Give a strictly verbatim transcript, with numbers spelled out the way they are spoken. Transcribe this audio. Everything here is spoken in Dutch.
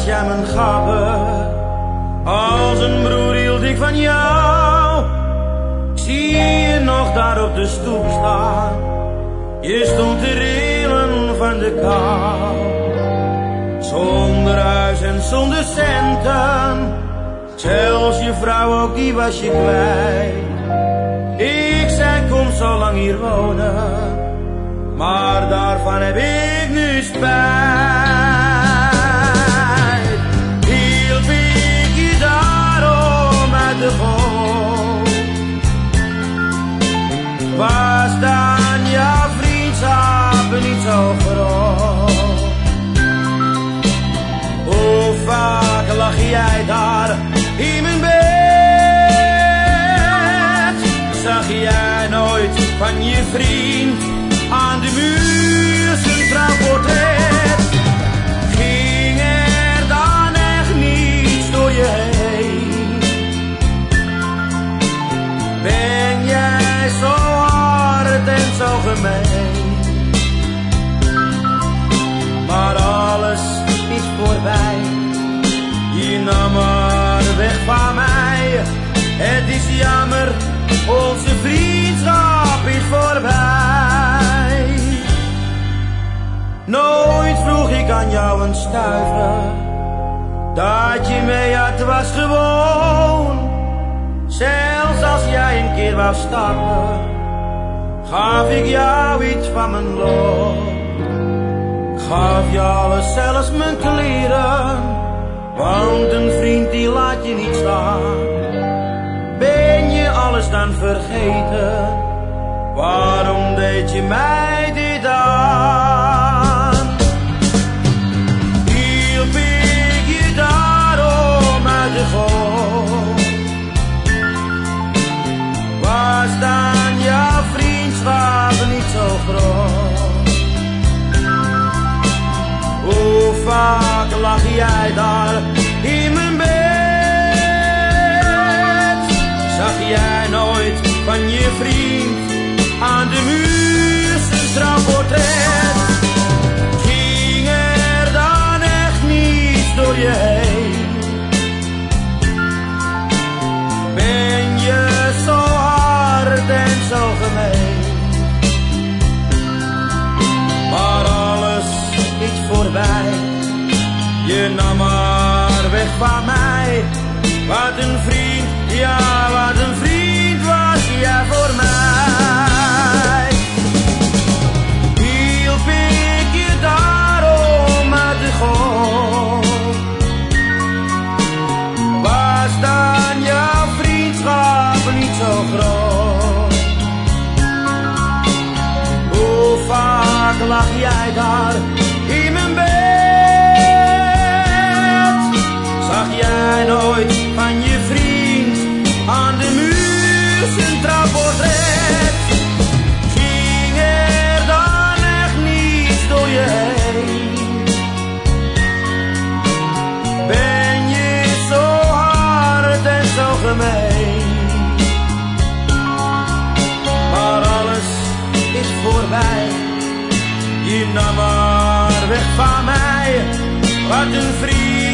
was jij mijn gabber. Als een broer hield ik van jou. Ik zie je nog daar op de stoep staan. Je stond te rillen van de kou. Zonder huis en zonder centen. Zelfs je vrouw ook, die was je kwijt. Ik zei kom zo lang hier wonen. Maar daarvan heb ik nu spijt. Hielp ik je daarom uit de goot? Was dan jouw vriendschap niet zo groot? Hoe vaak lag jij daar in mijn bed? Zag jij nooit van je vriend aan de muur zijn trouwportret? Ging er dan echt niets door je heen? Ben jij zo hard en zo gemeen? Maar alles is voorbij. Je nam maar weg van mij. Het is jammer, onze vriendschap is voorbij. Nooit vroeg ik aan jou een stuiver. Dat je mee had was gewoon. Zelfs als jij een keer wou stappen, gaf ik jou iets van mijn loon. Gaf je alles, zelfs mijn kleren. Want een vriend die laat je niet staan. Ben je alles dan vergeten? Waarom deed je mij dit aan? Hielp ik je daarom uit de goot? Was dan jouw vriendschap niet zo groot? Hoe vaak lag jij daar in mijn bed? Zag jij nooit van je vriend aan de muur zijn trouwportret? Ging er dan echt niets door je heen? Ben je zo hard en zo gemeen? Maar alles is voorbij. Je nam maar weg van mij. Wat een vriend, ja wat een vriend was jij voor mij. Hielp ik je daarom uit de goot? Was dan jouw vriendschap niet zo groot? Hoe vaak lag jij daar in mijn bed? Zag jij nooit van je vriend aan de muur zijn trouwportret? Ging er dan echt niets door je heen? Ben je zo hard en zo gemeen? Maar alles is voorbij. Je nam maar weg van mij. Wat een vriend.